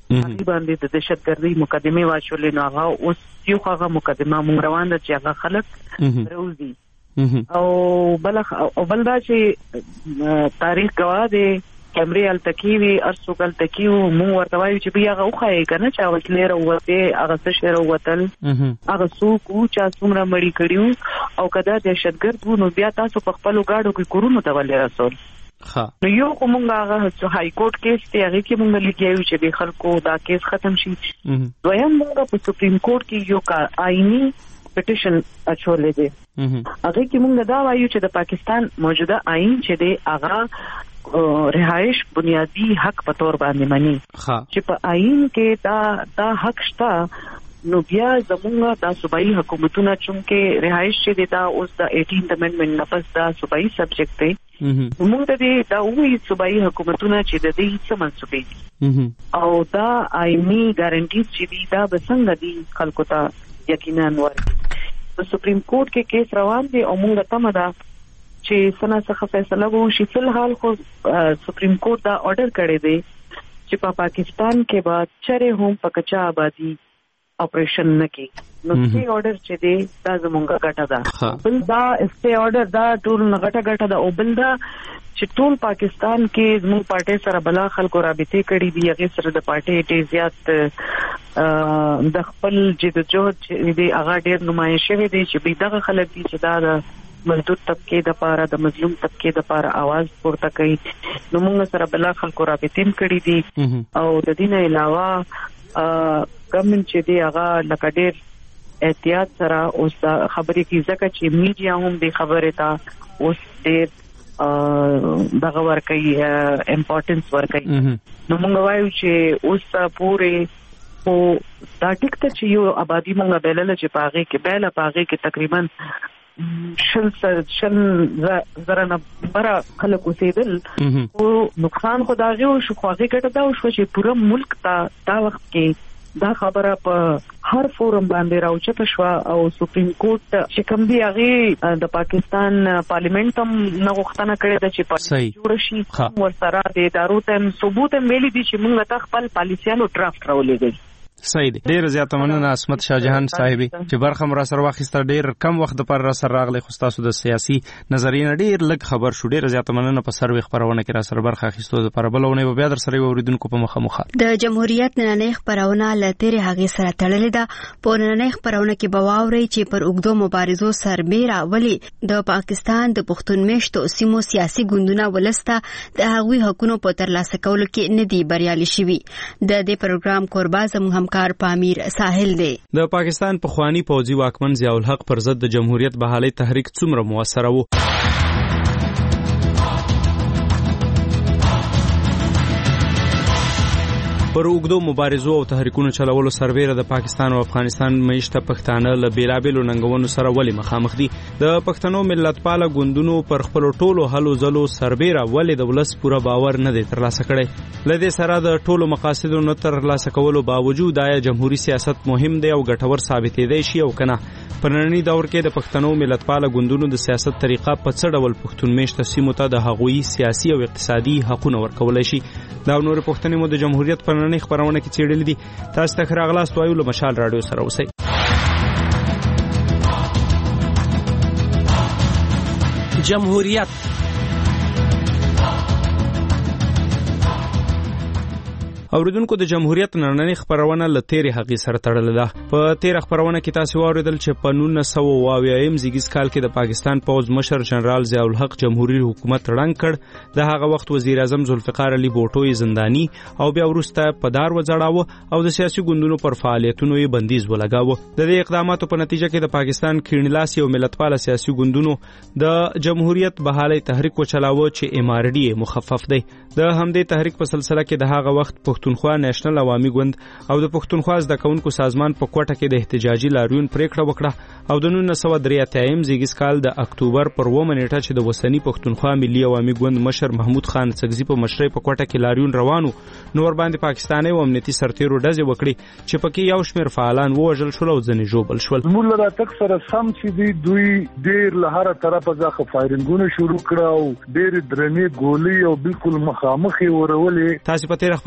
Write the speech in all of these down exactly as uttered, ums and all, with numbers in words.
هغه باندې د دهشتګردي مقدمه واچولې نو هغه اوس یو هغه مقدمه مونږ روان ده چې هغه خلک روزي او بل او بل دا چې تاریخ گواه دی کیمرې التکیوي ارسوګل تکیو مونږ ورته وایو چې بیا هغه خوای کنه چې اوسلې راوته هغه څه شهر وتل هغه څوک چې څومره مړی کړیو او کدا دهشتګرد وو نو بیا تاسو په خپل گاډو کې کورونو ته ولې رسول ها نو یو کومه هغه های کورټ کیس ته هغه کې مونږ لیکیو چې د خلکو دا کیس ختم شي دویم مونږ په سپریم کورټ کې یو کا آئینی پټیشن اچولې دي هغه کې مونږ دا وایو چې د پاکستان موجوده آئین چې دی هغه رهایش بنیادی حق په تور باندې مانی چې په آئین کې دا دا حق شته نو بیا زمونږ د صوبایي حکومتونو چې رهایش چې دی دا اوس د اټینث امندمنت نه پس دا صوبایي سبجیکټ دی موږ ته دی دا وایي صوبایي حکومتونو چې د دې څه منسوبې دي او دا آئینی ګارانټیز چې دی دا به څنګه دی خلکو ته یقینا ورکړي په سپریم کورټ کې کیس روان دی او موږ ته مده چې سنا څخه فیصله وشي فلحال خو سپریم کورټ دا آرډر کړی دی چې په پاکستان کې بعد چره هم په کچا آبادی اپریشن نکی نو سټي آرډر چې دی دا زمونږه ګټه ده بل دا سټي آرډر دا ټول غټه ګټه ده او بل دا چې ټول پاکستان کې زموږ پارټي سره بلا خلکو رابطه کړي دي هغه سره د پارټي ډیر زیات د خپل جدوجہد چې دی هغه ډیر نمایش شوی دی چې دغه خلک دي چې دا مزدور طبقه د پاره د مظلوم طبقه د پاره आवाज پورته کوي نو موږ سره بلا خلکو رابطه کړي دي او د دې نه علاوه ګورنمنت چې دی هغه لکه ډیر احتیاط سره اوس خبرې کی ځکه چې میډیا هم د خبره تا اوس ډیر دغه ورکي امپورټنس ورکي نو موږ وایو چې اوس پورې او دا ټیک ته چې یو آبادی موږ بلل چې پاغه کې بل پاغه کې تقریبا شل شل زره نه برا خلک اوسېدل او نقصان خدای او شو خوږه ګټه دا او شو چې پوره ملک ته دا وخت کې دا خبره په هر فورم باندې راوچته شو او سپریم کورټ چې کوم دی هغه د پاکستان پارلیمنت هم نغښتنه کړې ده چې په جوړ شي ورسره د ادارو ته ثبوت ملي دي چې موږ ته خپل پالیسیانو ډرافټ راولېږي صحیح دی ډیر زیات مننه عصمت شاه جهان صاحب چې برخه مر سره واخیسته ډیر کم وخت پر را سره راغلی خو تاسو د سیاسي نظریه ډیر لږ خبر شو ډیر زیات مننه په سروي خبرونه کې را سره برخه اخیستو د پربلونه به بیا در سره اوریدونکو په مخه مخه د جمهوریت نننۍ خبرونه لته هغه سره تړلې ده په نننۍ خبرونه کې بواوري چې پر اوګدو مبارزو سربېره ولی د پاکستان د پښتون میشتو سیمو سیاسي ګوندونه ولسته د هغوی حقوقو په ترلاسه کولو کې ندي بریالي شوي د دې پروګرام قربا زموږ کار پامیر ساحل دی د پاکستان په خوانی پوځي واکمن ضیاء الحق پر ضد د جمهوریت بحالي تحریک څومره موثر وو پر اوګدو مبارزو او تحریکونو چلولو سربېره د پاکستان او افغانستان مېشته پښتانه له بیلابېلو ننګونو سره ولې مخامخ دي د پښتنو ملتپاله ګوندونو پر خپل ټولو هلو ځلو سربېره ولې د ولس پوره باور نه دی ترلاسه کړی لدې سره د ټولو مقاصدو نه ترلاسه کولو باوجود آیا جمهوریت سیاست مهم دی او ګټور ثابتېدی شي او کنه په ننني دور کې د پښتنو ملتپاله ګوندونو د سیاست طریقه په څه ډول پښتون مېشته سیمو ته د هغوی سیاسي او اقتصادي حقوقونه ورکولای شي دا نور پښتنې مو د جمهوریت په ننني خبرونه کې چیرې لیدي تاسو ته راغلاست وایو له مشال رادیو سره اوسئ جمهوریت اوریدونکو د جمهوریت نړنۍ خبرونه لتهري حقي سره تړلې ده په تیر خبرونه کې تاسو اوریدل چې په نولس سوه اوه اویایم زیږیز کال کې د پاکستان پوز مشر جنرال ضیاء الحق جمهوریت حکومت رنګ کړ د هغه وخت وزیر اعظم ذوالفقار علي بوټو زنداني او بیا وروسته په دار وځړاو او د سیاسي ګوندونو پر فعالیتونو یې بندیز ولګاوه د دې اقداماتو په نتیجه کې د پاکستان کړنلاسي او ملتپاله سیاسي ګوندونو د جمهوریت بحالي تحریک وچلاوه چې ام ار ډي مخفف دی د همدې تحریک په سلسله کې د هغه وخت پښتونخوا نېشنل عوامي ګوند او د پښتونخوا زده کوونکو سازمان په کوټه کې د احتجاجي لاریون پریکړه وکړه او د نولس سوه درې اتیا زیږیز کال د اکتوبر پر اوومه نیټه چې د وسنی پښتونخوا ملي عوامي ګوند مشر محمود خان سګزي په مشرۍ په کوټه کې لاریون روانو نور باندې پاکستاني او امنیتي سرتیرو ډزې وکړي چې پکې یو شمېر فعالان ووژل شول او ځینې ژوبل شول موږ له تک سره سم چې دی دوی ډېر له هره طرفه ځخه فایرنګونه شروع کړه او ډېر درنې ګولۍ او بالکل مخامخ ورولې تاسو په تیر خبرونه کې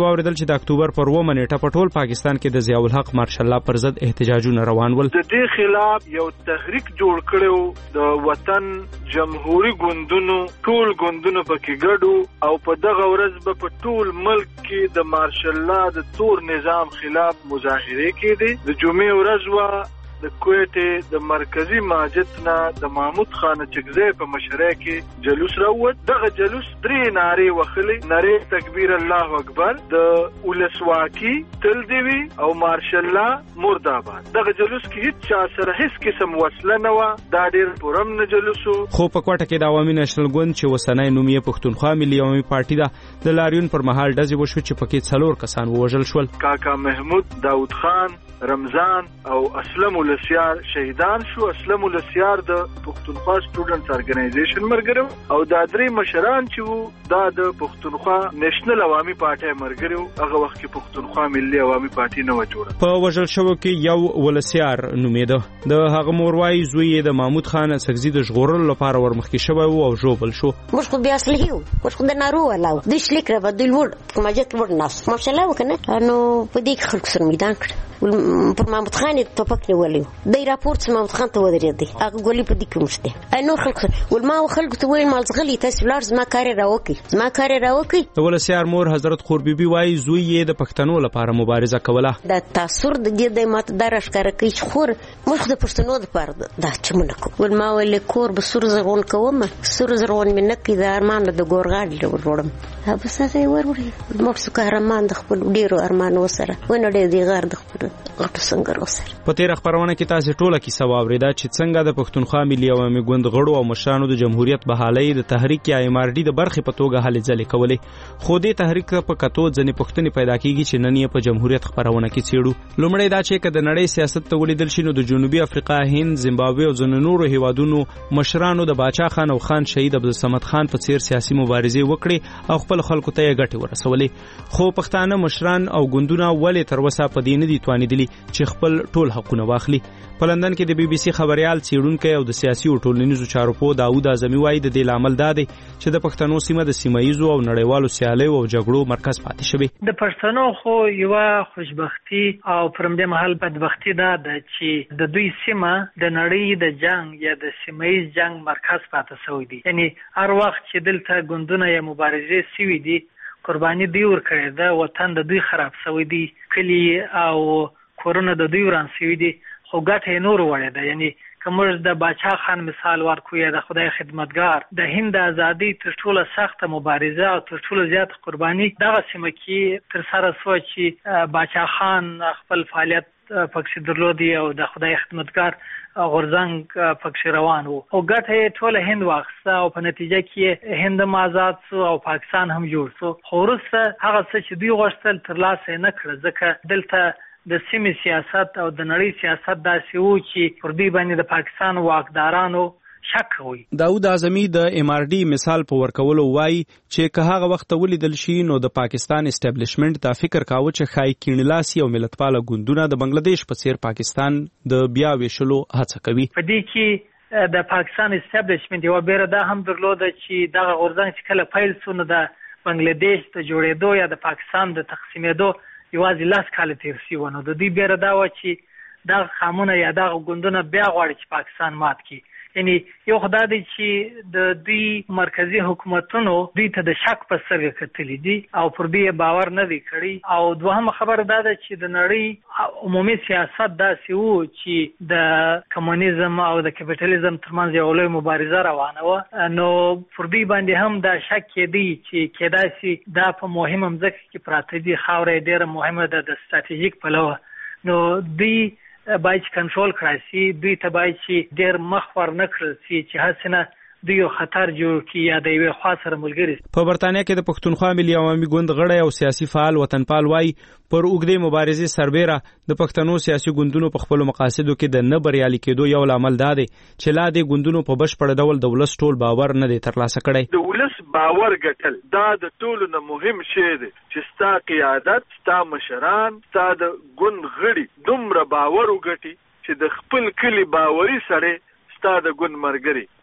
تاسو واوریدل چې د اکتوبر پر اوومه نیټه په ټول پاکستان کې د ضیاء الحق مارشال الله پر ضد احتجاجونه روان ول. د دې خلاف یو تحریک جوړ کړو د وطن جمهوریت ګوندونو، ټول ګوندونو پکې ګډو او په دغه ورځ به په ټول ملک کې د مارشال الله د تور نظام خلاف مظاهره کېدې. د جمعې ورځ وا د کوټې د مرکزی مسجد نه د محمود خان چکزی په مشرۍ کې جلوس راووت. دغه جلوس درې نارې وخلې، نارې تکبیر الله اکبر، د ولسواکي تل دی وي او مارشال الله مرداباد. دغه جلوس کې هیڅ چا سره هیڅ قسم وسله نه و، دا ډیر پرم نه جلوسو. خو په کوټه کې د عوامي نېشنل ګوند چې وسنۍ نوم یې پښتونخوا ملي عوامي پارټي ده د لاریون پر مهال ډزې وشو چې پکې څلور کسان ووژل شول. کاکا محمود، داود خان، رمضان او اسلم ولسیار شهیدان شو. اسلم ولسیار د پښتونخوا سټوډنټس ارګنایزیشن مرګرو او دا درې مشران چې وو دا د پښتونخوا نېشنل عوامي پارټي مرګرو. هغه وخت کې پښتونخوا ملي عوامي پارټي نه و جوړه. په وژل شوو کې یو ولسیار نومېده. د هغه موروای زوی د محمود خان سګزی د ژغورلو لپاره ورمخکې شوی وو او ژوبل شو. موږ خو بیا اصلي یو موږ خو د نارو ولاو د شلیک را بدل ور کومه جت ور ناس ماشاءالله وکنه نو په دې خلک سره میدان کړ. پر محمود خان ټوپک نیولې دی راپورټ محمود خان ته ودرېدی. هغه ګولې په دې کې مشته انو خلک ول ما خلک ته ویل مال زغلی تاسو لار زما کار راوکي زما کار راوکي. د ولسیار مور حضرت خور بیبي وای زوی یې د پښتنو لپاره مبارزه کوله. دا تاثیر د دې د ماته درش کار کوي خور موږ د پښتنو لپاره دا چمنه کو ول ما ول کور به سور زغون کوم سور زغون من کې د ارمان د ګورغاډ وروړم. ها بس هغه وروري موږ څه قهرمان د خپل ډیرو ارمان وسره ونه ډېر دی غار د خپل غټو څنګه وسره. په تیر خبرونه کې تاسو ټوله کیسه واوریده چې څنګه د پښتونخوا ملي عوامي ګوند غړو او مشرانو د جمهوریت بحالۍ د تحریک یا ام ار ډي د برخې په توګه هلې ځلې کولې. خو دې تحریک په کتو ځنې پښتنې پیدا کیږي چې نن یې په جمهوریت خبرونه کې څېړو. لومړی دا چې کله د نړۍ سیاست ته ولیدل شي نو د جنوبي افریقا، هند، زیمبابوې او ځینو نورو هیوادونو مشرانو د باچا خان او خان شهید عبدالصمد خان په څیر سیاسي مبارزې وکړې او خپل خلکو ته یې ګټې ورسولې. خو پښتانه مشران او ګوندونه ولې تر اوسه په دې نه دي توانېدلي چې خپل ټول حقونه واخلي. په لندن کې د بي بي سي خبريال څېړونکی او د سیاسي او ټولنیزو چارو په داوود اعظمي وایي د دې لامل دا دی چې د پښتنو سیمه د سیمایي او نړیوالو سیالیو او جګړو مرکز پاتې شوی. د پښتنو خو یو خوشبختی او پرمدې محل بدبختی دا ده چې د دوی سیمه د نړۍ د جنگ یا د سیمایي جنگ مرکز پاتې شوی دی. یعنی هر وخت چې دلته ګوندونه یا مبارزې سوي دي قرباني دی ورکړي ده، وطن د دوی خراب شوی دی، کلی او کورونه د دوی وران شوي دي، خو ګټه نور وړي ده. یعنی کومر د باچا خان مثال ورکو یا د خدای خدمتگار د هند ازادي تر ټولو سخت مبارزه او تر ټولو زیات قرباني دغه سیمه کې تر سره سو چې باچا خان خپل فعالیت پکې درلودي او د خدای خدمتگار غورځنګ پکې روان وو او ګټه ټول هند واخسته او په نتیجه کې هند آزاد سو او پاکستان هم جوړ سو. خو وروسته هغه څه چې دوی غوښتل ترلاسه نه کړل ځکه دلته د سیمې سیاست او د نړۍ سیاست داسې وو چې پر دوی باندې د پاکستان واکدارانو شک وي. داود اعظمي د ام ار ډي مثال په ورکولو وایي چې که هغه وخت ولیدل شي نو د پاکستان اسټابلیشمنت دا فکر کاوه چې خای کینلاسي او ملتپاله ګوندونه د بنگلاديش په څیر پاکستان د بیا ویشلو هڅه کوي. په دې کې د پاکستان اسټابلیشمنت یو بیره دا هم درلوده چې دغه غورځنګ چې کله پیل شو نو د بنگلاديش ته جوړېدو یا د پاکستان د تقسیمېدو یوازې لاس کاله تیر شي ونه د دې بیره دا و چې دا قانون یا دا ګوندونه بیا غواړي چې پاکستان مات کړي. یعنی یو خدای دی چې د دوی مرکزی حکومتونو دوی ته د شک په سترګه کتلي دي او پر دې باور نه دی کړی. او دوهمه خبره دا ده چې د نړۍ عمومي سیاست داسې وو چې د کمونیزم او د کپیټالیزم ترمنځ یو لوی مبارزه روانه وه، نو پر دې باندې هم دا شک کېدی چې کېدای شي دا په مهمه مځکه کې پراته دي، خاوره ډېره مهمه ده د ستراتیژیک پلوه، نو دوی باید کنټرول کړای شي، دوی ته باید چې ډېر مخ ور نه کړل شي چې هسې نه دوی یو خطر جوړ کړي یا د یوې خوا سره ملګري. په برتانیا کې د پښتونخوا ملي عوامي ګوند غړی او سیاسي فعال وطنپال وایي پر اوږدې مبارزې سربیره د پښتنو سیاسي ګوندونو په خپلو مقاصدو کې د نه بریالي کېدو یو لامل دا دی چې لا دې ګوندونو په بشپړ ډول د ولس ټول باور نه دی ترلاسه کړی. د ولس باور ګټل دا د ټولو نه مهم شی دی چې ستا قیادت، ستا مشران، ستا د ګوند غړي دومره باور وګټي چې د خپل کلي باوري سړی ستا د ګوند مرګري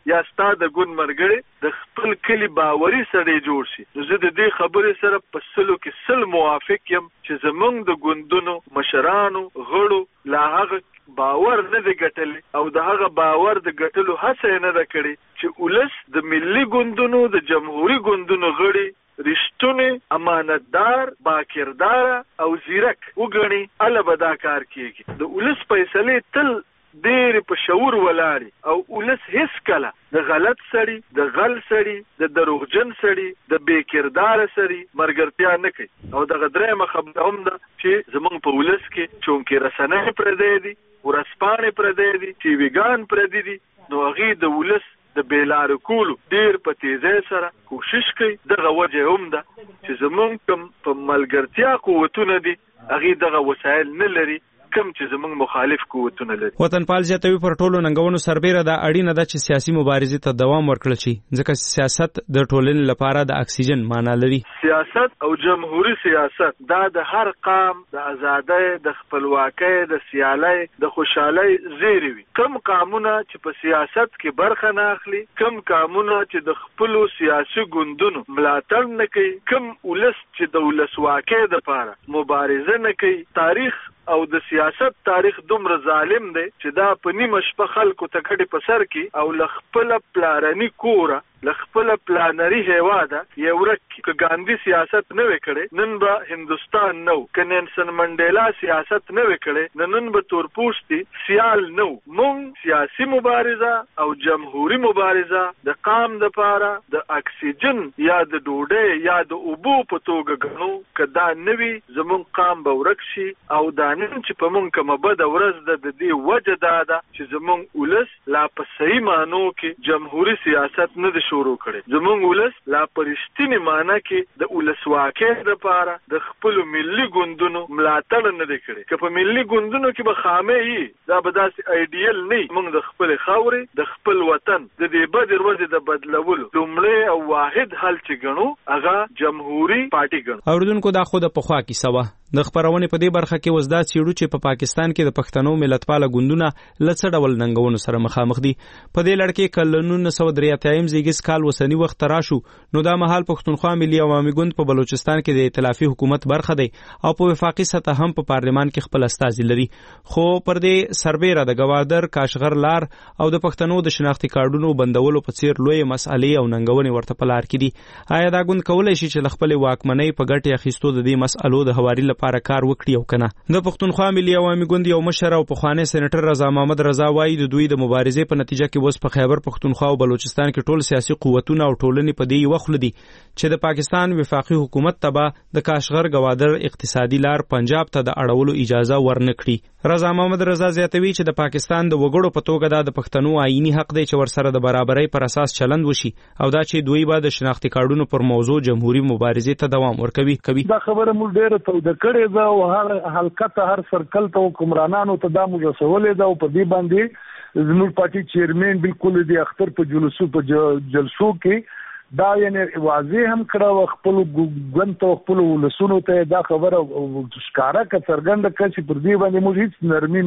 یا ستا د ګوند مرګړي د خپل کلی باوري سړی جوړ شي. نو زه د دې خبرې سره په سلو کې سل موافق یم چې زمونږ د ګوندونو مشرانو غړو لا هغه باور نه دی ګټلی او د هغه باور د ګټلو هڅه نه ده کړې چې ولس د ملي ګوندونو د جمهوري ګوندونو غړي رښتونی امانتدار باکردار او زیرک وګڼي اله به دا کار کیږي. د ولس فیصلې تل ډېر په شعور ولاړي او ولس هیڅ کله د غلط سړي د غل سړي د دروغجن سړي د بېکردار سړي مرګرتیا نه کوي. او دغه درېیمه خبره هم ده چې زمونږ په ولس کې چونکې رسنۍ پردی دي ورځپاڼې پردی دي ټي ویګان پردي دي نو هغې د ولس د بیلارو کولو ډېر په تیزۍ سره کوشش کوي. دغه وجه هم ده چې زمونږ کوم په ملګرتیا قوتونه دي هغې دغه وسایل نه لري کم چې زمونږ مخالف قوتونه لري. وطنپال زیاتوي پر ټولو ننګونو سربیره دا اړینه ده چې سیاسي مبارزې ته دوام ورکړل شي ځکه سیاست د ټولنې لپاره د اکسیجن معنا لري. سیاست او جمهوری سیاست دا د هر قام د ازادۍ د خپلواکۍ د سیالۍ د خوشحالۍ زیری وي. کم قامونه چې په سیاست کې برخه نه اخلي کم قامونه چې د خپلو سیاسي ګوندونو ملاتړ نه کوي کم ولس چې د ولسواکۍ دپاره مبارزه نه کوي. تاریخ او د سیاست تاریخ دومره ظالم دی چې دا په نیمه شپه خلکو ته کډې په سر کې او له خپله پلارني کوره له خپله پلانري هیواده یې ورک کړي. که ګاندي سیاست نه وی کړی نن به هندوستان نه و. که نیلسن منډیلا سیاست نه وی کړی نو نن به تورپوستي سیال نه و. مونږ سیاسي مبارزه او جمهوري مبارزه د قام دپاره د اکسیجن یا د ډوډۍ یا د اوبو په توګه ګڼو. که دا نه وي زمونږ قام به ورک شي او دا نن چې په مونږ کومه بده ورځ ده د دې وجه دا ده چې زمونږ ولس لا په صحیح معنو کې جمهوري سیاست نه دی شروع کړی. زمونږ ولس لا په رښتینې معنی کې د ولسواکۍ دپاره د خپلو ملي ګوندونو ملاتړ نه دی کړی. که په ملي ګوندونو کې به خامې وي دا به داسې ایډیل نه وي. مونږ د خپلې خاورې د خپل وطن د دې بدې ورځې د بدلولو لومړی او واحد حل چې ګڼو هغه جمهوري پارټي ګڼو. اوریدونکو دا خو د پخوا کیسه وه. د خبرونې په دې برخه کې وزدا چیړو چې په پا پاکستان کې د پښتنو ملتپاله ګوندونه لڅ ډول ننګونو سره مخامخ دي. په دې لړ کې کله نولس سوه درې اتیا زیږیز کال وسنی وخت راشو نو دا مهال پښتونخوا ملي عوامي ګوند په بلوچستان کې د ائتلافي حکومت برخه دی او په وفاقي سطح هم په پارلمان کې خپل استازي لري. خو پر دې سربیره د گوادر کاشغر لار او د پښتنو د شناختی کارډونو بندولو په څیر لوی مسالې او ننګونې ورته په لار کې دي. آیا دا ګوند کولای شي چې خپل واکمنۍ په ګټه اخیستو د دې مسالو د هواري لپاره کار وکړي او کنه؟ د پښتونخوا ملي عوامي ګوند یو مشر او پخوانی سېنیټر رضا محمد رضا وایي د دوی د مبارزې په نتیجه کې اوس په خیبر پښتونخوا او بلوچستان کې ټول سیاسي قوتونه او ټولنې په دې وخت لدي چې د پاکستان وفاقي حکومت تبع د کاشغر گوادر اقتصادي لار پنجاب ته د اړولو اجازه ورنکړي. رضا محمد رضا زیاتوي چې د پاکستان د وګړو په توګه د پښتنو آئینی حق دی چې ورسره د برابرۍ پر اساس چلند وشي او دا چې دوی به د شناختی کارډونو پر موضوع جمهوریت مبارزې ته دوام ورکوي. دا خبره موږ ډېره توده کړې ده او هر حلقه ته هر سرکل ته حکمرانانو ته دا موږ رسولې ده او په دې باندې زموږ پارټي چیرمن بالکل د اختر په جلسو په جلسو کې دا یعنی واضح هم کړه خپل ګوند ته خپل ولسونو ته دا خبره ښکارا ک څرګنده کړي چې پر دې باندې موږ هیڅ نرمي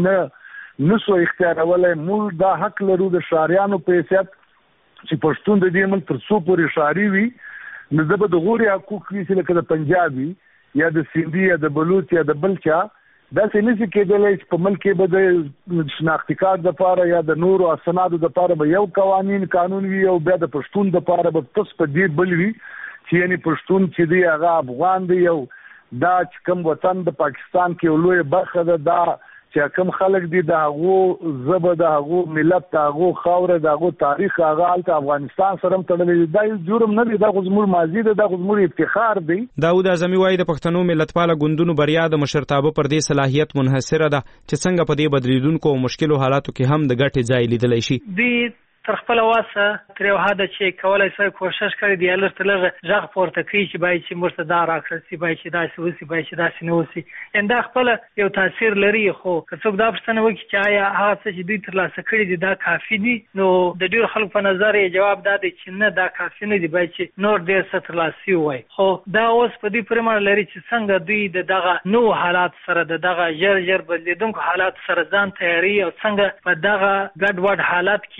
نه نسو اختیارولای. موږ دا حق لرو د شاریانو په حیثیت چې پښتون د دې ملک تر څو پورې شاری وي نو د غوري حقوق وي لکه د پنجابي یا د سیندي یا د بلوچ یا د بلچا دا څنګه چې کېدلای چې په ملک کې به د شناختی کارت لپاره یا د نورو اسنادو لپاره به یو قوانین قانون وي او بیا د پښتون لپاره به پس په دې بل وي چې یعنی پښتون چې دی هغه افغان دی او دا چې کوم وطن د پاکستان کې لوی برخه ده دا چې کوم خلک دي د هغه زبر د هغه ملت د هغه خاور د هغه تاریخ هغه الته افغانستان سره تړلې دا جرم نه دی دا زموږ ماضي ده دا زموږ افتخار دی. داود اعظمي وايي د پښتنو ملتپاله ګوندونو بریا د مشرتابه پر دې صلاحیت منحصره ده چې څنګه په دې بدلیدونکو او مشکلو حالاتو کې هم د ګټې ځای لیدلی شي. دی تر خپل واسه تر یو حد چې کولای شي کوشش کوي دی لږ تر لږ ځغ پورته کوي چې باید چې مرتدا راکړي چې باید چې داسې وسی باید چې داسې نه وسی انده خپل یو تاثیر لري. خو که څوک دا پوښتنه وکړي چې آیا هغه څه چې دوی ترلاسه کړي دي دا کافي دي نو د ډېر خلکو په نظر یې جواب دا دی چې نه دا کافي نه دي باید چې نور ډېر څه ترلاسه وي. خو دا اوس په دې پرمانه لري چې څنګه دوی د دغه نو حالات سره د دغه ژر ژر بدلیدونکو حالات سره ځان تیاری او څنګه په دغه ګډ وډ حالات کې د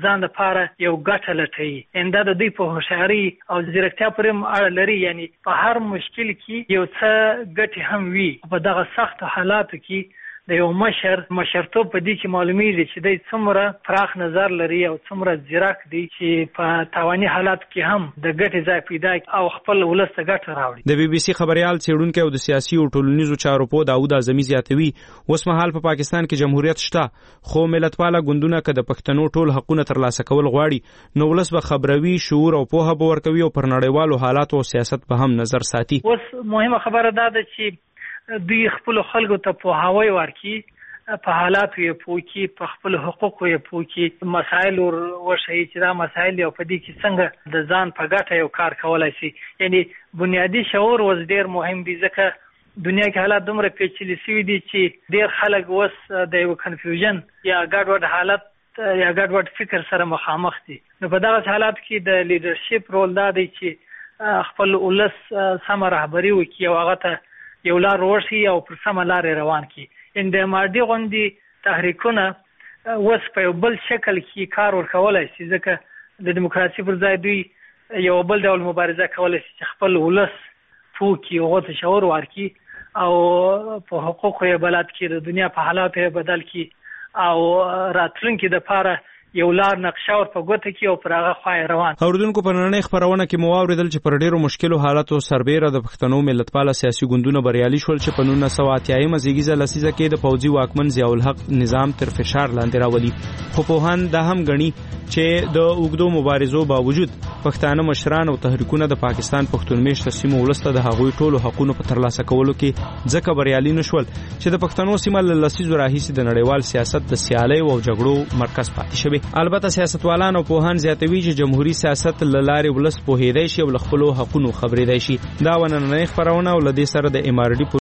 ځان لپاره یو ګټه لټوي ان دا د دوی په هوښیاري او ځیرکتیا پورې اړه لري یعنی په هر مشکل کې یو څه ګټه هم وي په دغه سخت حالاتو کې د یو مشر مشرتوب په دې کې معلومیږي چې د څومره پراخ نظر لري او څومره ځیرک دی چې په تاواني حالات کې هم د ګټې ځای پیدا او خپل ولس ته ګټه راوړي. د بي بي سي خبريال څېړونکی او د سیاسي او ټولنیزو چارو په داوود اعظمي زیاتوي اوس مهال په پاکستان کې جمهوریت شته خو ملتپاله ګوندونه که د پښتنو ټول حقونه ترلاسه کول غواړي نو ولس به خبروي شعور او پوهه به ورکوي او پر نړیوالو حالاتو او سیاست به هم نظر ساتي. اوس مهمه خبره دا ده چې دوی خپل خلکو ته پوهاوی ورکړي په حالاتو یې پوهکي په خپل حقوقو یې پوهکي مسایل وښیي چې دا مسایل یو په دې کې څنګه د ځان په ګټه یو کار کولی شي یعنی بنیادي شعور اوس ډېر مهم دی ځکه دنیا کې حالات دومره پیچلي شوي دي چې ډېر خلک اوس د یو کنفیوژن یا ګډوډ حالت یا ګډوډ فکر سره مخامخ دي. نو په دغه حالات کې د لیډرشپ رول دا دی چې خپل ولس سمه رهبري وکړي او هغه ته یو لار ورشي او پر سمه لارې روان کړي. ان د ماډي غوندې تحریکونه اوس په یو بل شکل کې کار ورکولی شي ځکه د دیموکراسي پر ځای دوی یو بل ډول مبارزه کولی شي چې خپل ولس پوه کړي هغو ته شعور ورکړي او په حقوقو یې بلد کړي د دنیا په حالاتو یې بدل کړي او راتلونکي دپاره یو لار نقشه ور په ګوته کې او پر هغه خوا روان. اوریدونکو په نړۍ خبرونه کې مو واوریدل چې پر ډیرو مشکلو حالاتو سربېره د پښتنو ملتپاله سیاسي ګوندونه بریالي شول چې په نولس سوه اتیا زیږیزه لسیزه کې د پوځي واکمن ضیاء الحق نظام تر فشار لاندې راولي. خو پوهان دا هم ګڼي چې د اوږدو مبارزو باوجود پښتانه مشران او تحریکونه د پاکستان پښتون میشته سیمو ولسته د هغوی ټولو حقونو په ترلاسه کولو کې ځکه بریالي نشول چې د پښتنو سیمه له لسیزو راهیسې د نړیوال سیاست د سیالۍ او جګړو مرکز پاتې شوی. البته سیاستوالان او پوهان زیاتوي چې جمهوریت سیاست له لارې ولس پوهېدای شي او له خپلو حقونو خبرېدای شي. دا ونننۍ خبرونه او له دې سره د ام ار ډي